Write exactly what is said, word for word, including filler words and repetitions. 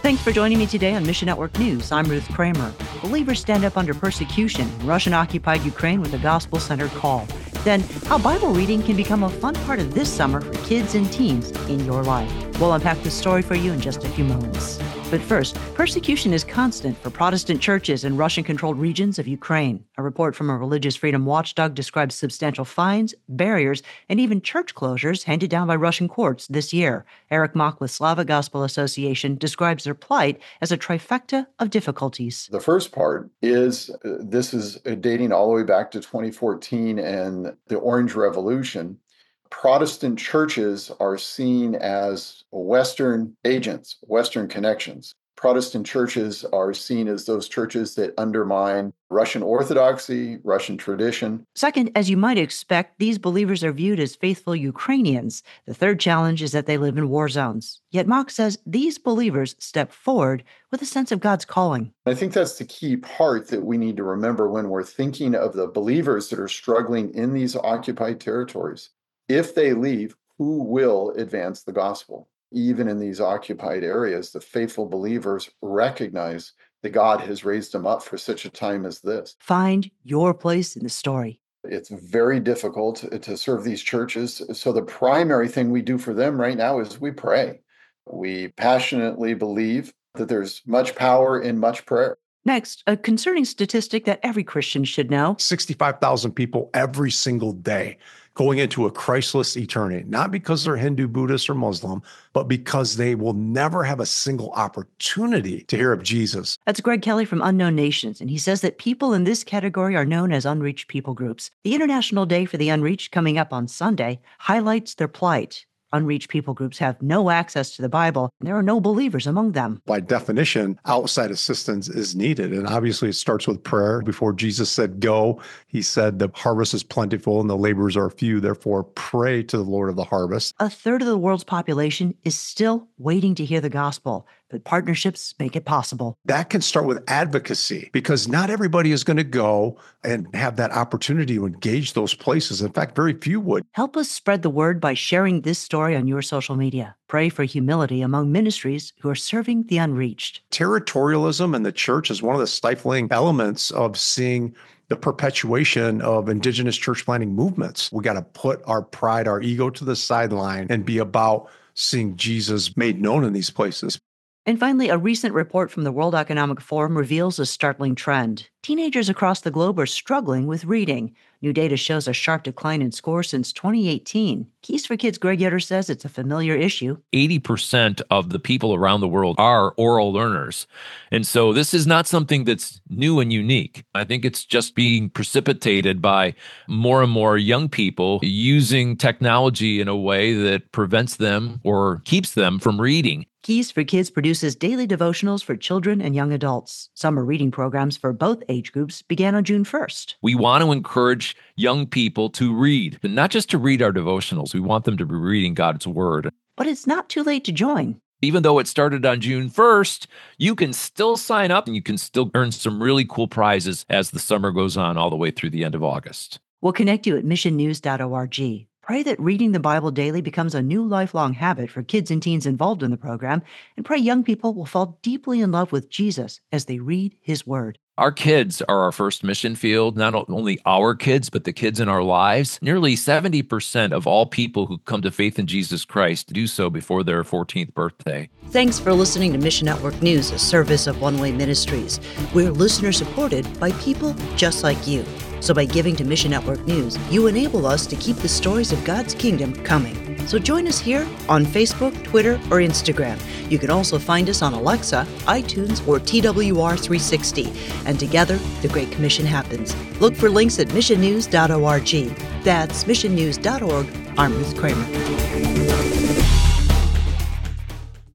Thanks for joining me today on Mission Network News. I'm Ruth Kramer. Believers stand up under persecution in Russian-occupied Ukraine with a gospel-centered call. Then, how Bible reading can become a fun part of this summer for kids and teens in your life. We'll unpack this story for you in just a few moments. But first, persecution is constant for Protestant churches in Russian-controlled regions of Ukraine. A report from a religious freedom watchdog describes substantial fines, barriers, and even church closures handed down by Russian courts this year. Eric Mock with Slavic Gospel Association describes their plight as a trifecta of difficulties. The first part is uh, this is dating all the way back to twenty fourteen and the Orange Revolution. Protestant churches are seen as Western agents, Western connections. Protestant churches are seen as those churches that undermine Russian orthodoxy, Russian tradition. Second, as you might expect, these believers are viewed as faithful Ukrainians. The third challenge is that they live in war zones. Yet Mock says these believers step forward with a sense of God's calling. I think that's the key part that we need to remember when we're thinking of the believers that are struggling in these occupied territories. If they leave, who will advance the gospel? Even in these occupied areas, the faithful believers recognize that God has raised them up for such a time as this. Find your place in the story. It's very difficult to serve these churches. So the primary thing we do for them right now is we pray. We passionately believe that there's much power in much prayer. Next, a concerning statistic that every Christian should know. sixty-five thousand people every single day going into a Christless eternity, not because they're Hindu, Buddhist, or Muslim, but because they will never have a single opportunity to hear of Jesus. That's Greg Kelly from Unknown Nations, and he says that people in this category are known as unreached people groups. The International Day for the Unreached, coming up on Sunday, highlights their plight. Unreached people groups have no access to the Bible, and there are no believers among them. By definition, outside assistance is needed. And obviously it starts with prayer. Before Jesus said go, he said the harvest is plentiful and the laborers are few. Therefore, pray to the Lord of the harvest. A third of the world's population is still waiting to hear the gospel, but partnerships make it possible. That can start with advocacy, because not everybody is going to go and have that opportunity to engage those places. In fact, very few would. Help us spread the word by sharing this story on your social media. Pray for humility among ministries who are serving the unreached. Territorialism in the church is one of the stifling elements of seeing the perpetuation of indigenous church planting movements. We got to put our pride, our ego to the sideline and be about seeing Jesus made known in these places. And finally, a recent report from the World Economic Forum reveals a startling trend. Teenagers across the globe are struggling with reading. New data shows a sharp decline in scores since twenty eighteen. Keys for Kids' Greg Yetter says it's a familiar issue. eighty percent of the people around the world are oral learners. And so this is not something that's new and unique. I think it's just being precipitated by more and more young people using technology in a way that prevents them or keeps them from reading. Keys for Kids produces daily devotionals for children and young adults. Summer reading programs for both age groups began on June first. We want to encourage young people to read, and not just to read our devotionals. We want them to be reading God's Word. But it's not too late to join. Even though it started on June first, you can still sign up and you can still earn some really cool prizes as the summer goes on all the way through the end of August. We'll connect you at mission news dot org. Pray that reading the Bible daily becomes a new lifelong habit for kids and teens involved in the program, and pray young people will fall deeply in love with Jesus as they read His Word. Our kids are our first mission field, not only our kids, but the kids in our lives. Nearly seventy percent of all people who come to faith in Jesus Christ do so before their fourteenth birthday. Thanks for listening to Mission Network News, a service of One Way Ministries. We're listener-supported by people just like you. So by giving to Mission Network News, you enable us to keep the stories of God's kingdom coming. So join us here on Facebook, Twitter, or Instagram. You can also find us on Alexa, iTunes, or T W R three sixty. And together, the Great Commission happens. Look for links at mission news dot org. That's mission news dot org. I'm Ruth Kramer.